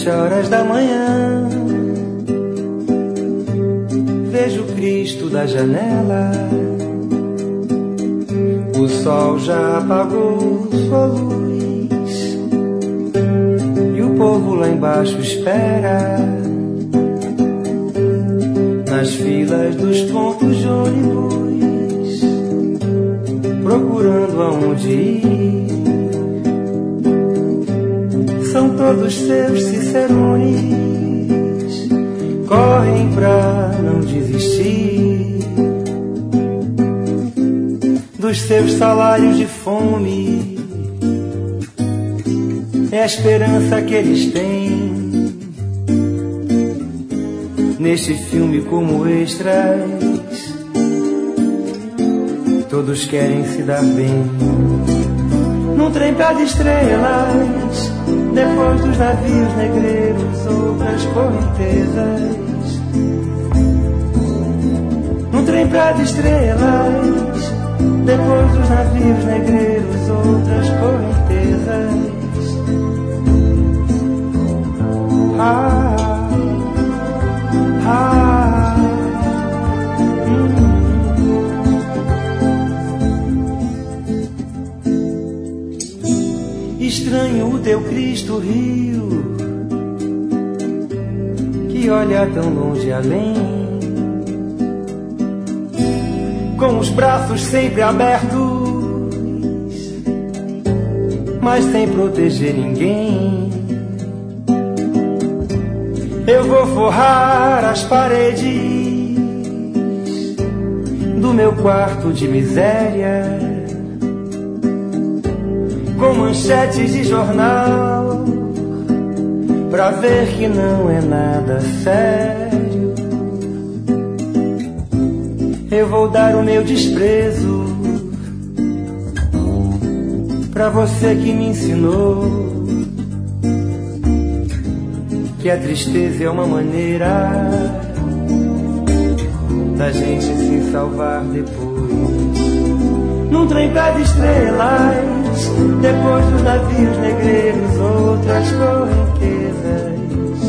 horas da manhã, vejo Cristo da janela. O sol já apagou sua luz e o povo lá embaixo espera, nas filas dos pontos de ônibus, procurando aonde ir. São todos seus cicerones, correm pra não desistir dos seus salários de fome. É a esperança que eles têm neste filme como extras. Todos querem se dar bem num trem pra de estrelas, depois dos navios negreiros, outras correntezas. Num trem pra de estrelas, depois dos navios negreiros, outras correntezas. Ah, ah, Estranho o teu Cristo Rio, que olha tão longe além, com os braços sempre abertos, mas sem proteger ninguém. Eu vou forrar as paredes do meu quarto de miséria com manchetes de jornal, pra ver que não é nada sério. Eu vou dar o meu desprezo pra você que me ensinou que a tristeza é uma maneira da gente se salvar depois. Num trem pra de estrelas, depois dos navios negreiros, outras correntezas.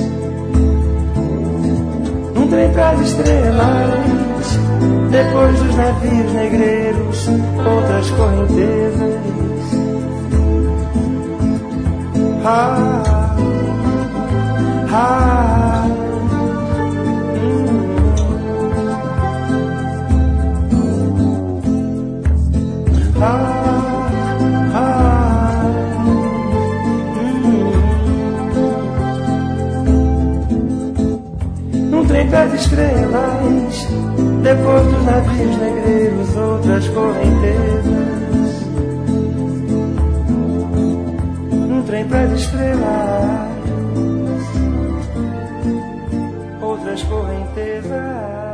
Num trem pra de estrelas, depois dos navios negreiros, outras correntezas. Ah, ah, Num trem das estrelas, depois dos navios negreiros, outras correntezas. Num trem das estrelas, outras correntezas.